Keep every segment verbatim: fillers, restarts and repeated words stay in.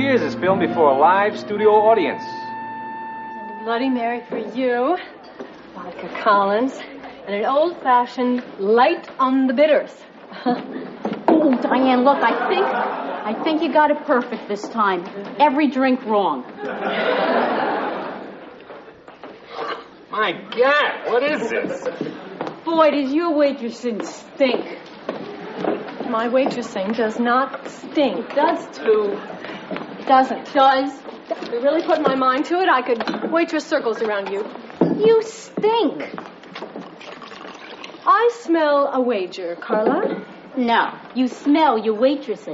Cheers is filmed before a live studio audience. And a Bloody Mary for you, vodka Collins, and an old-fashioned light on the bitters. Oh, Diane, look, I think, I think you got it perfect this time. Every drink wrong. My God, what is this? Boy, does your waitressing stink. My waitressing does not stink. Does too. Doesn't. Does. If you really put my mind to it, I could waitress circles around you. You stink. I smell a wager, Carla. No, you smell your waitressing.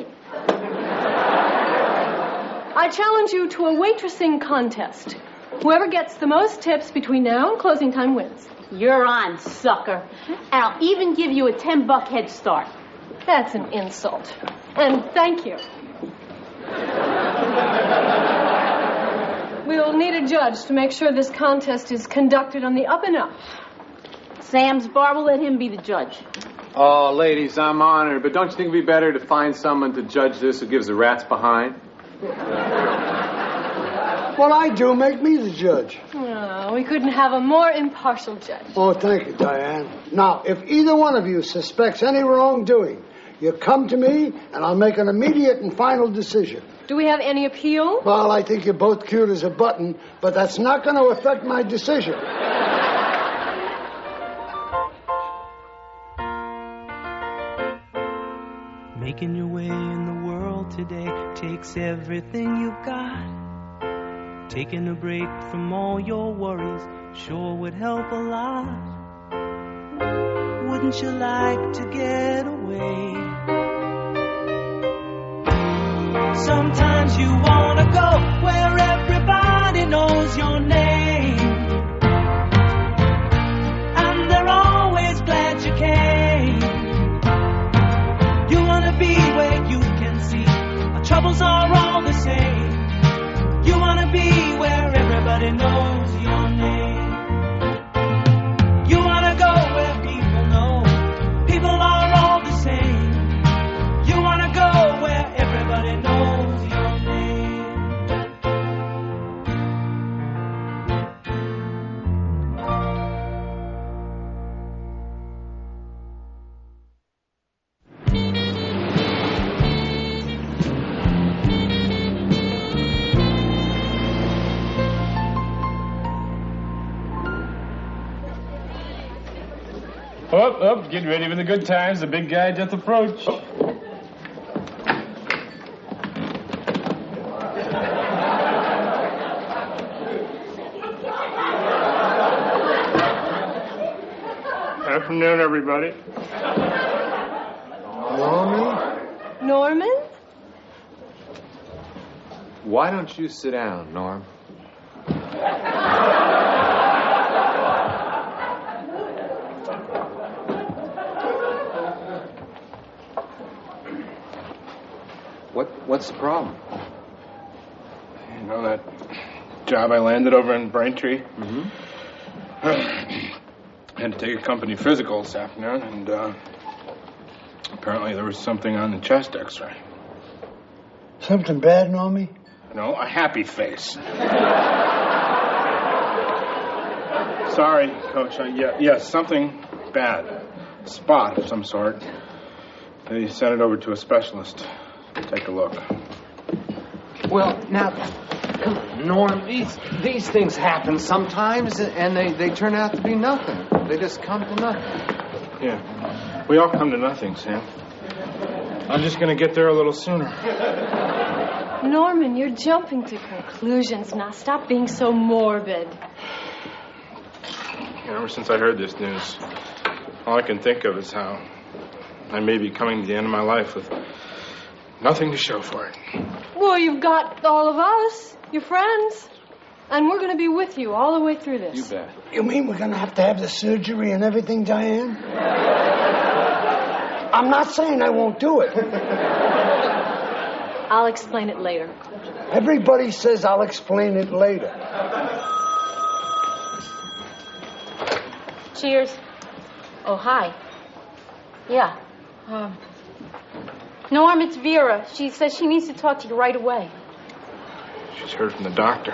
I challenge you to a waitressing contest. Whoever gets the most tips between now and closing time wins. You're on, sucker. And I'll even give you a ten buck head start. That's an insult. And thank you. We'll need a judge to make sure this contest is conducted on the up and up. Sam's bar will let him be the judge. Oh, ladies, I'm honored, but don't you think it'd be better to find someone to judge this who gives the rats behind? Well, I do. Make me the judge. Oh, we couldn't have a more impartial judge. Oh, thank you, Diane. Now, if either one of you suspects any wrongdoing, you come to me, and I'll make an immediate and final decision. Do we have any appeal? Well, I think you're both cute as a button, but that's not going to affect my decision. Making your way in the world today takes everything you've got. Taking a break from all your worries sure would help a lot. Wouldn't you like to get away? Sometimes you wanna go where everybody knows your name, and they're always glad you came. You wanna be where you can see our troubles are all the same. You wanna be where everybody knows your name. You wanna go where people know people are all the same. You wanna go where everybody knows your name. Up, up, get ready for the good times. The big guy just approached. Oh. Afternoon, everybody. Norman? Norman? Why don't you sit down, Norm? What, what's the problem? You know that job I landed over in Braintree? Mm-hmm. I had to take a company physical this afternoon, and uh, apparently there was something on the chest x-ray. Something bad, Normie? No, a happy face. Sorry, Coach. I, yeah, yes, something bad. A spot of some sort. They sent it over to a specialist. Take a look. Well, now, come on, Norm, these, these things happen sometimes, and they, they turn out to be nothing. They just come to nothing. Yeah, we all come to nothing, Sam. I'm just going to get there a little sooner. Norman, you're jumping to conclusions now. Stop being so morbid. You know, ever since I heard this news, all I can think of is how I may be coming to the end of my life with nothing to show for it. Well, you've got all of us, your friends. And we're going to be with you all the way through this. You bet. You mean we're going to have to have the surgery and everything, Diane? I'm not saying I won't do it. I'll explain it later. Everybody says I'll explain it later. Cheers. Oh, hi. Yeah. Um, Norm, it's Vera. She says she needs to talk to you right away. She's heard from the doctor.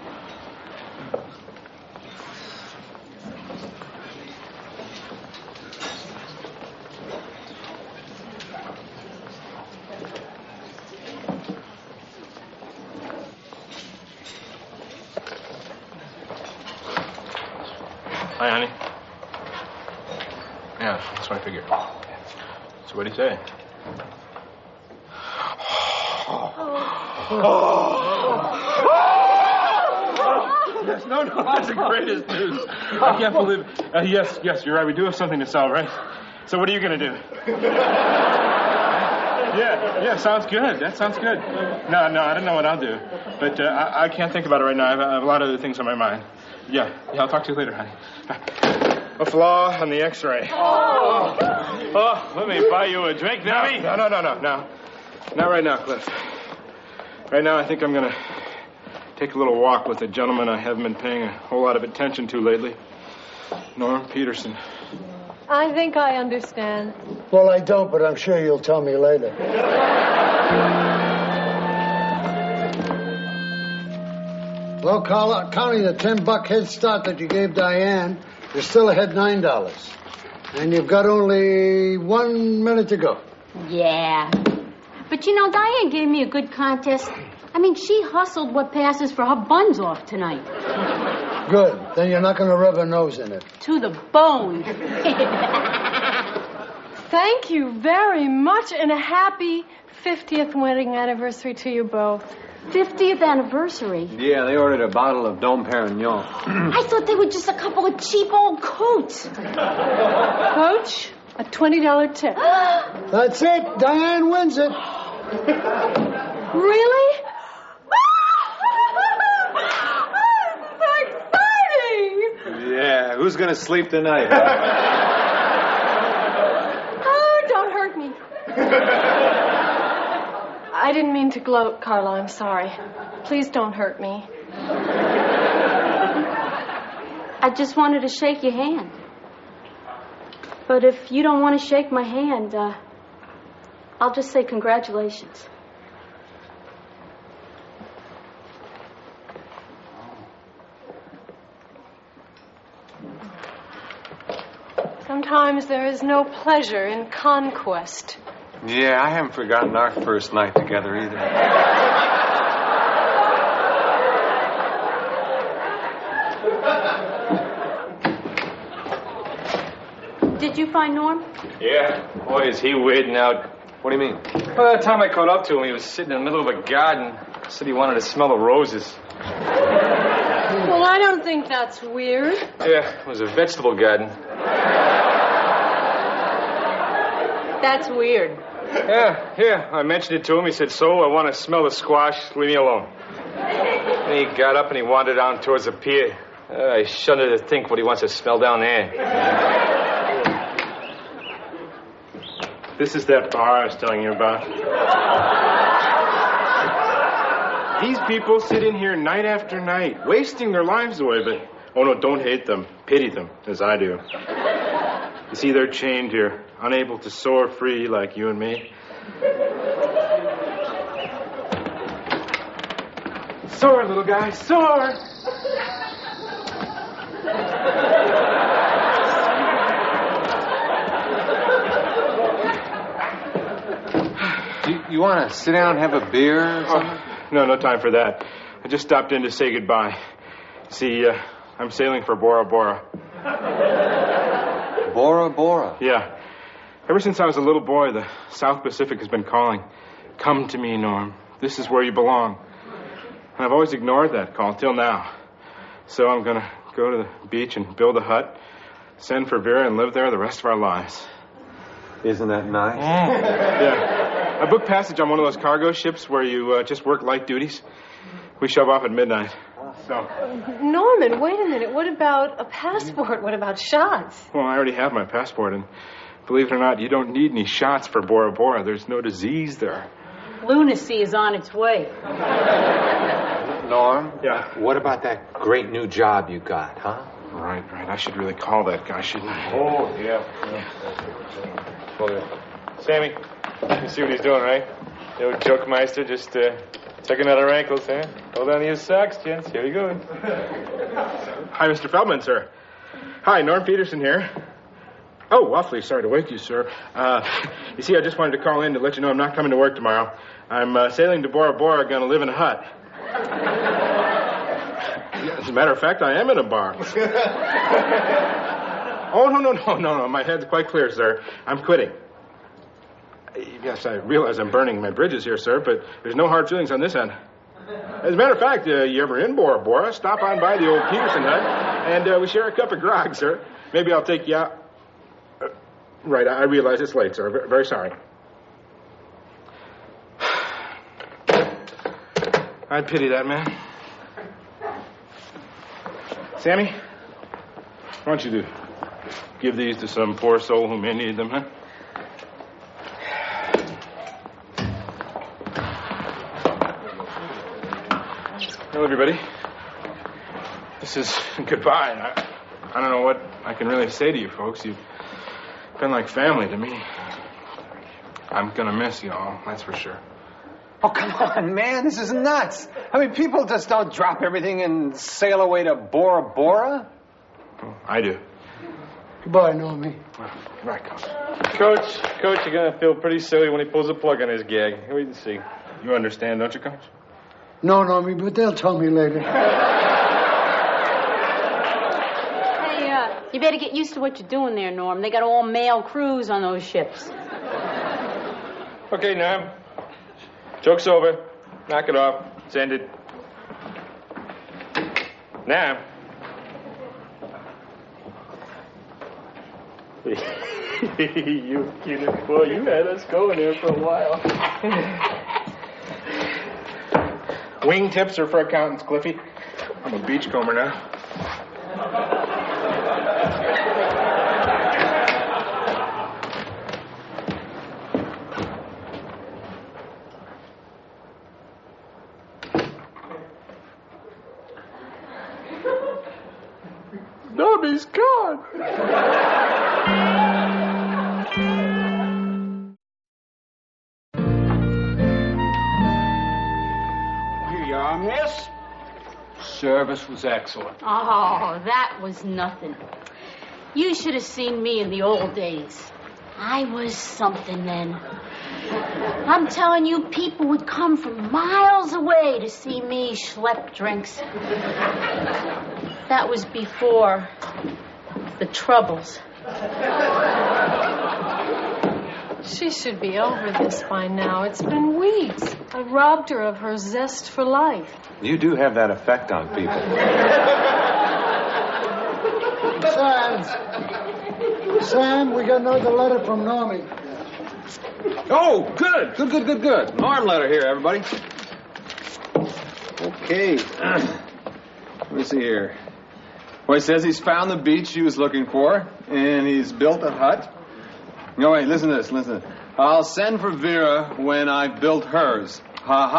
Hi, honey. Yeah, that's what I figured. So what do you say? Yes, no, no, that's the greatest news. I can't believe it. Uh, yes, yes, you're right. We do have something to sell, right? So what are you going to do? Yeah, yeah, sounds good. That sounds good. No, no, I don't know what I'll do. But uh, I, I can't think about it right now. I have, I have a lot of other things on my mind. Yeah, yeah, I'll talk to you later, honey. A flaw on the X-ray. Oh, oh let me buy you a drink, Nabby. No, no, no, no, no. Not right now, Cliff. Right now, I think I'm going to take a little walk with a gentleman I haven't been paying a whole lot of attention to lately. Norm Peterson. I think I understand. Well, I don't, but I'm sure you'll tell me later. Well, Carla, counting the ten-buck head start that you gave Diane, you're still ahead nine dollars. And you've got only one minute to go. Yeah. But, you know, Diane gave me a good contest. I mean, she hustled what passes for her buns off tonight. Good. Then you're not going to rub her nose in it. To the bone. Thank you very much, and a happy fiftieth wedding anniversary to you both. fiftieth anniversary? Yeah, they ordered a bottle of Dom Perignon. I thought they were just a couple of cheap old coats. Coach, a twenty dollar tip. That's it. Diane wins it. Really? So exciting! Yeah, who's going to sleep tonight? Oh, don't hurt me. I didn't mean to gloat, Carla. I'm sorry. Please don't hurt me. I just wanted to shake your hand. But if you don't want to shake my hand, uh, I'll just say congratulations. Sometimes there is no pleasure in conquest. Yeah, I haven't forgotten our first night together either. Did you find Norm? Yeah. Boy, is he weirding out. What do you mean? Well, that time I caught up to him, he was sitting in the middle of a garden. Said he wanted to smell the roses. Well, I don't think that's weird. Yeah, it was a vegetable garden. That's weird. Yeah, yeah. I mentioned it to him. He said, so, I want to smell the squash. Leave me alone. And he got up and he wandered down towards the pier. Uh, I shudder to think what he wants to smell down there. This is that bar I was telling you about. These people sit in here night after night, wasting their lives away, but, oh no, don't hate them. Pity them, as I do. You see, they're chained here, unable to soar free like you and me. Soar, little guy, soar! Do you, you want to sit down and have a beer or something? Oh, no, no time for that. I just stopped in to say goodbye. See, uh, I'm sailing for Bora Bora. Bora Bora? Yeah. Ever since I was a little boy, the South Pacific has been calling. Come to me, Norm. This is where you belong. And I've always ignored that call till now. So I'm going to go to the beach and build a hut, send for Vera, and live there the rest of our lives. Isn't that nice? Yeah. I booked passage on one of those cargo ships where you uh, just work light duties. We shove off at midnight. So. Norman, wait a minute. What about a passport? What about shots? Well, I already have my passport, and believe it or not, you don't need any shots for Bora Bora. There's no disease there. Lunacy is on its way. Norm? Yeah? What about that great new job you got, huh? Right, right. I should really call that guy, shouldn't I? Oh, yeah. yeah. Well, uh, Sammy, you see what he's doing, right? Yo, joke meister, just uh, checking out our ankles, huh? Hold on to your socks, gents. Here we go. Hi, Mister Feldman, sir. Hi, Norm Peterson here. Oh, awfully sorry to wake you, sir. Uh, you see, I just wanted to call in to let you know I'm not coming to work tomorrow. I'm uh, sailing to Bora Bora, going to live in a hut. As a matter of fact, I am in a bar. Oh, no, no, no, no, no. My head's quite clear, sir. I'm quitting. Yes, I realize I'm burning my bridges here, sir, but there's no hard feelings on this end. As a matter of fact, uh, you ever in Bora Bora, stop on by the old Peterson hut, and uh, we share a cup of grog, sir. Maybe I'll take you out. Uh, right, I realize it's late, sir. V- very sorry. I pity that man. Sammy, why don't you do? Give these to some poor soul who may need them, huh? Hello, everybody. This is goodbye. I, I don't know what I can really say to you folks. You've been like family to me. I'm gonna miss you all, that's for sure. Oh, come on, man. This is nuts. I mean, people just don't drop everything and sail away to Bora Bora. Oh, I do. Goodbye, Normie. Well, right, Coach. Coach, Coach, you're going to feel pretty silly when he pulls a plug on his gag. Wait and see. You understand, don't you, Coach? No, Normie, but they'll tell me later. Hey, uh, you better get used to what you're doing there, Norm. They got all male crews on those ships. Okay, Norm. Joke's over. Knock it off. It's ended. Now. You cute boy, you had us going there for a while. Wingtips are for accountants, Cliffy. I'm a beachcomber now. Normie's gone. Here you are, miss. Service was excellent. Oh, that was nothing. You should have seen me in the old days. I was something then. I'm telling you, people would come from miles away to see me schlep drinks. That was before the troubles. She should be over this by now. It's been weeks. I robbed her of her zest for life. You do have that effect on people. Sam, Sam, we got another letter from Normie. Oh, good. Good, good, good, good. Norm letter here, everybody. Okay. Let me see here. Well, he says he's found the beach he was looking for, and he's built a hut. No, wait, listen to this, listen to this. I'll send for Vera when I've built hers. Ha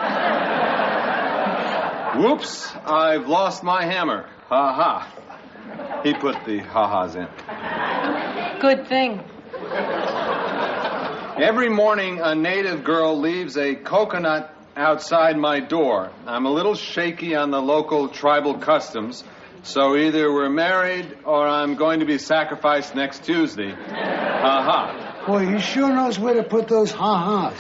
ha. Whoops, I've lost my hammer. Ha ha. He put the ha-has in. Good thing. Every morning, a native girl leaves a coconut outside my door. I'm a little shaky on the local tribal customs, so either we're married or I'm going to be sacrificed next Tuesday. Ha-ha. Boy, he sure knows where to put those ha-has.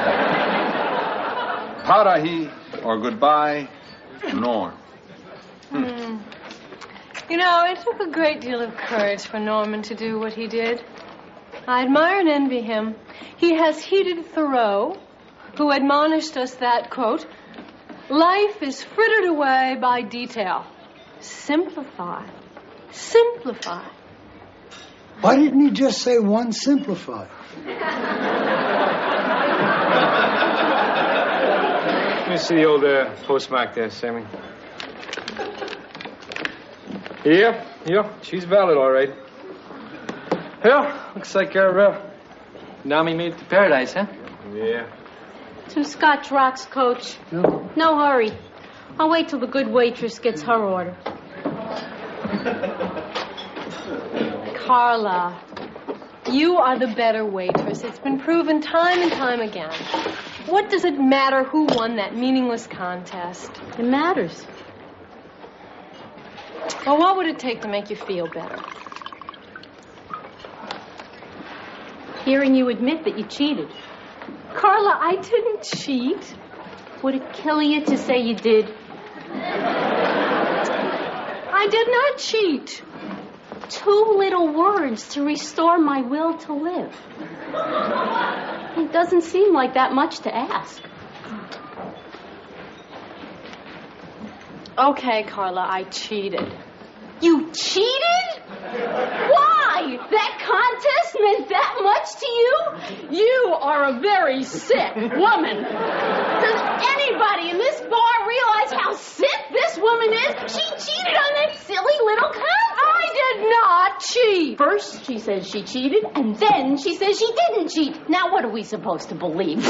Parahi, or goodbye, Norm. Hmm. You know, it took a great deal of courage for Norman to do what he did. I admire and envy him. He has heeded Thoreau, who admonished us that, quote, life is frittered away by detail. Simplify. Simplify. Why didn't he just say one simplify? Let me see the old uh, postmark there, Sammy. Yeah, yeah, she's valid, all right. Yeah, looks like our uh, Nami made it to paradise, huh? Yeah. Two Scotch rocks, Coach. No. No hurry. I'll wait till the good waitress gets her order. Carla, you are the better waitress. It's been proven time and time again. What does it matter who won that meaningless contest? It matters. Well, what would it take to make you feel better? Hearing you admit that you cheated. Carla, I didn't cheat. Would it kill you to say you did? I did not cheat. Two little words to restore my will to live. It doesn't seem like that much to ask. Okay, Carla, I cheated. You cheated? Why? That contest meant that much to you? You are a very sick woman. Does anybody in this bar realize how sick this woman is? She cheated on that silly little contest. I did not cheat. First, she says she cheated, and then she says she didn't cheat. Now, what are we supposed to believe?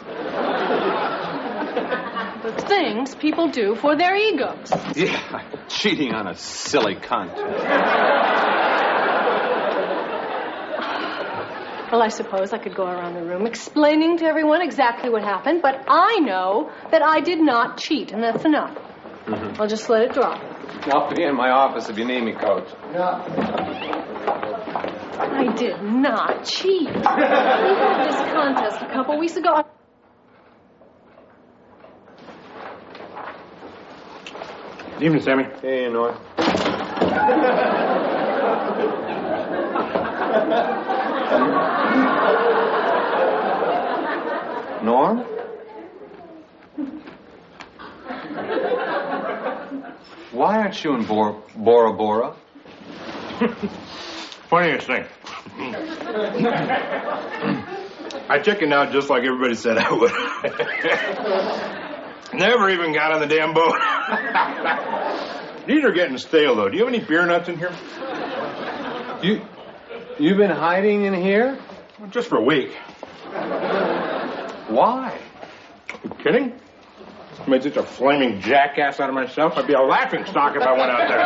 The things people do for their egos. Yeah, cheating on a silly contest. Well, I suppose I could go around the room explaining to everyone exactly what happened, but I know that I did not cheat, and that's enough. Mm-hmm. I'll just let it drop. I'll be in my office if you need me, Coach. Yeah. I did not cheat. We had this contest a couple weeks ago. Good evening, Sammy. Hey, Norm. Norm? Why aren't you in Bor- Bora Bora? Funniest thing. I chickened out just like everybody said I would. Never even got on the damn boat. These are getting stale, though. Do you have any beer nuts in here? You, you've been hiding in here? Well, just for a week. Why? You kidding? I made such a flaming jackass out of myself. I'd be a laughing stock if I went out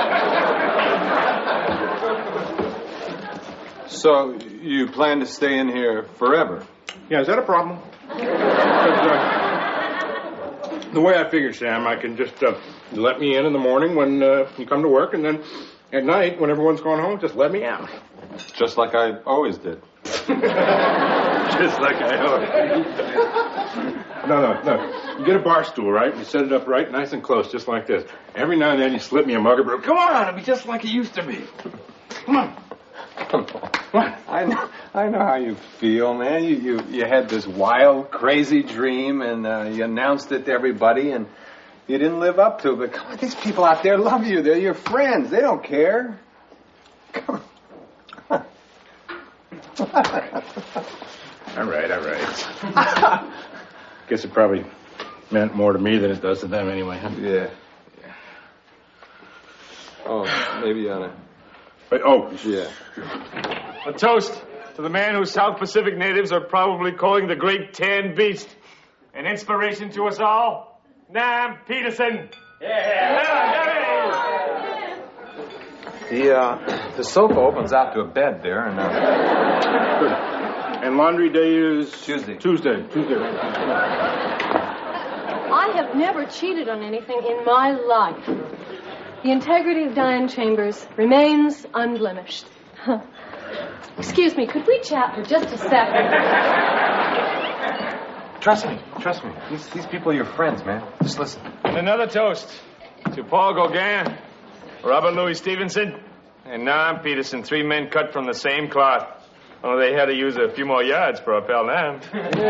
there. So you plan to stay in here forever? Yeah, is that a problem? uh, the way I figure, Sam, I can just uh, let me in in the morning when uh, you come to work, and then at night, when everyone's gone home, just let me out. Just like I always did. Just like I always did. No, no, no. You get a bar stool, right? You set it up right, nice and close, just like this. Every now and then you slip me a mug of brew. Come on, it'll be just like it used to be. Come on. Come on. What? I know, I know how you feel, man. You, you, you had this wild, crazy dream, and uh, you announced it to everybody, and you didn't live up to it. But come on, these people out there love you. They're your friends. They don't care. Come on. All right, all right. Guess it probably meant more to me than it does to them anyway, huh? Yeah. yeah. Oh, maybe you ought to... Wait, oh. Yeah. A toast to the man who South Pacific natives are probably calling the Great Tan Beast. An inspiration to us all, Nam Peterson. Yeah. The, uh, the sofa opens out to a bed there, and... Uh... Good. And laundry day is... Tuesday. Tuesday. Tuesday. I have never cheated on anything in my life. The integrity of Diane Chambers remains unblemished. Excuse me, could we chat for just a second? Trust me, trust me. These, these people are your friends, man. Just listen. And another toast to Paul Gauguin, Robert Louis Stevenson, and Nam Peterson, three men cut from the same cloth. Only they had to use a few more yards for our pal Nam.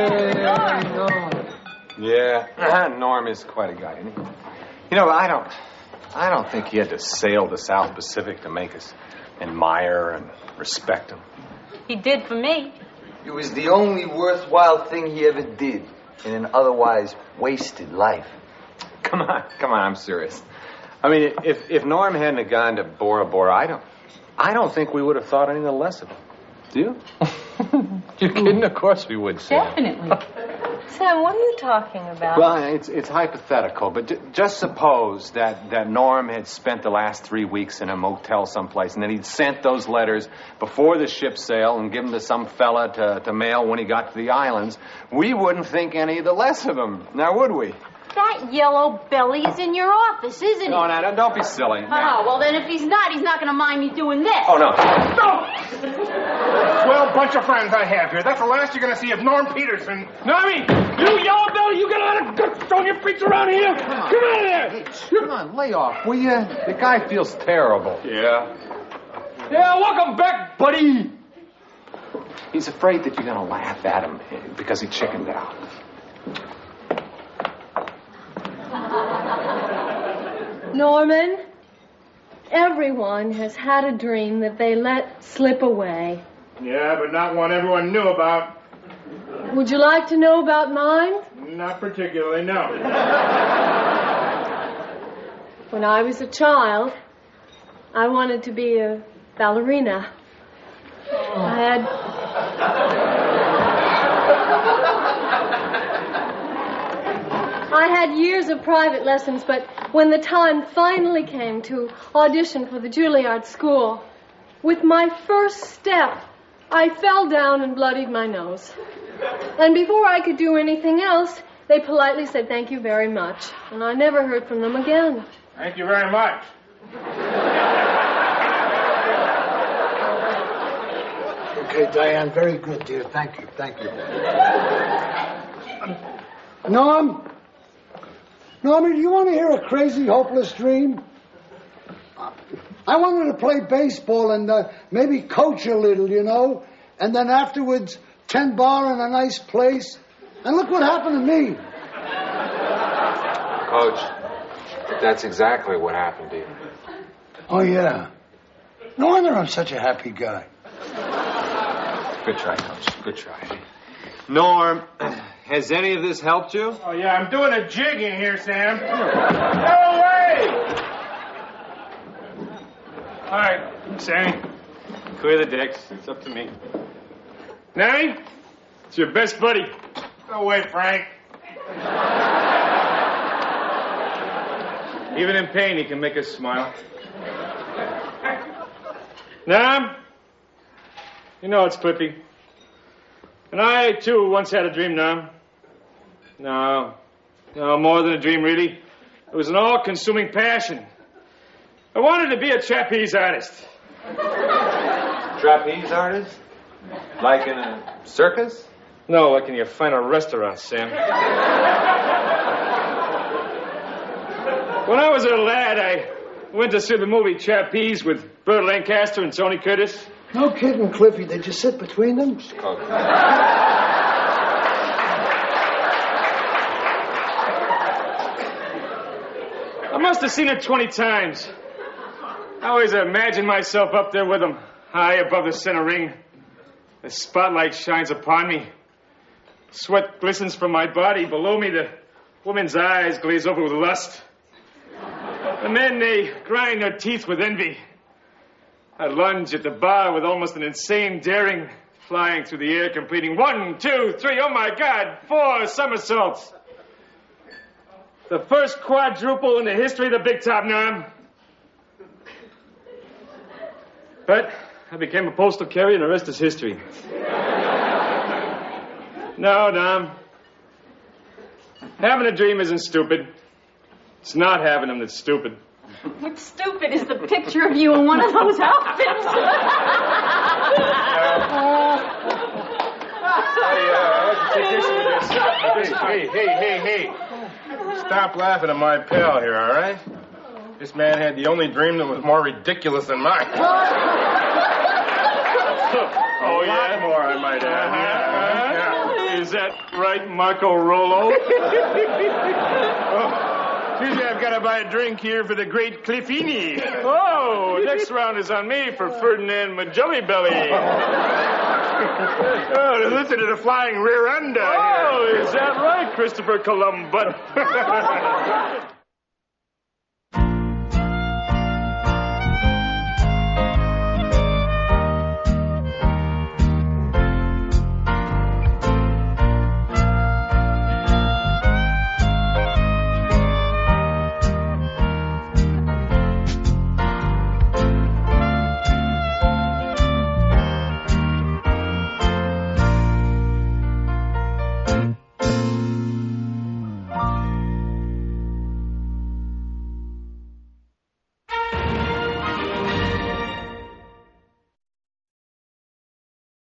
Yeah, Norm is quite a guy, isn't he? You know, I don't... I don't think he had to sail the South Pacific to make us admire and respect him. He did for me. It was the only worthwhile thing he ever did in an otherwise wasted life. Come on, come on, I'm serious. I mean, if if Norm hadn't have gone to Bora Bora, I don't, I don't think we would have thought anything less of him. Do you? You're kidding? Of course we would, Sam. Definitely. Sam, what are you talking about? Well, it's it's hypothetical, but j- just suppose that, that Norm had spent the last three weeks in a motel someplace, and that he'd sent those letters before the ship sailed and given to some fella to, to mail when he got to the islands. We wouldn't think any the less of him, now would we? That yellow belly is in your office, isn't he? No, now, don't- don't be silly. Oh, well, then if he's not, he's not going to mind me doing this. Oh, no. Swell bunch of friends I have here. That's the last you're going to see of Norm Peterson. Normie, you yellow belly, you get out of good throwing your feet around here. Come, Come out of there. Hey, come on, lay off, will you? The guy feels terrible. Yeah. Yeah, welcome back, buddy. He's afraid that you're going to laugh at him because he chickened out. Norman, everyone has had a dream that they let slip away. Yeah, but not one everyone knew about. Would you like to know about mine? Not particularly, no. When I was a child, I wanted to be a ballerina. I had... I had years of private lessons, but when the time finally came to audition for the Juilliard School, with my first step, I fell down and bloodied my nose. And before I could do anything else, they politely said thank you very much, and I never heard from them again. Thank you very much. Okay, Diane, very good, dear. Thank you, thank you. Norm? Norman, do you want to hear a crazy, hopeless dream? I wanted to play baseball and uh, maybe coach a little, you know, and then afterwards, ten bar in a nice place. And look what happened to me. Coach, that's exactly what happened to you. Oh, yeah. No wonder I'm such a happy guy. Good try, Coach. Good try. Norm, has any of this helped you? Oh, yeah, I'm doing a jig in here, Sam. No way! All right, Sammy, Clear the decks. It's up to me. Nanny, it's your best buddy. No way, Frank. Even in pain, he can make us smile. Nam, you know it's Clippy. And I, too, once had a dream, Nam. No, no, more than a dream, really. It was an all-consuming passion. I wanted to be a trapeze artist. Trapeze artist? Like in a circus? No, like in your final restaurant, Sam. When I was a lad, I went to see the movie Trapeze with Burt Lancaster and Tony Curtis. No kidding, Cliffy. Did you sit between them? I must have seen it twenty times. I always imagined myself up there with them, high above the center ring. The spotlight shines upon me. Sweat glistens from my body. Below me, the women's eyes glaze over with lust. The men, they grind their teeth with envy. I lunge at the bar with almost an insane daring, flying through the air, completing one, two, three, oh my God, four somersaults. The first quadruple in the history of the Big Top, Norm. But I became a postal carrier, and the rest is history. No, Norm. Having a dream isn't stupid. It's not having them that's stupid. What's stupid is the picture of you in one of those outfits. Hey, hey, hey, hey. Stop laughing at my pal here, all right? This man had the only dream that was more ridiculous than mine. Oh, yeah? A lot more, I might add. Uh-huh. Yeah. Is that right, Marco Rolo? Oh, Tuesday I've got to buy a drink here for the great Cliffini. Oh, next round is on me for Ferdinand Magelli Belly. Oh, listen to the flying rear end. Oh, is that right, Christopher Columbus?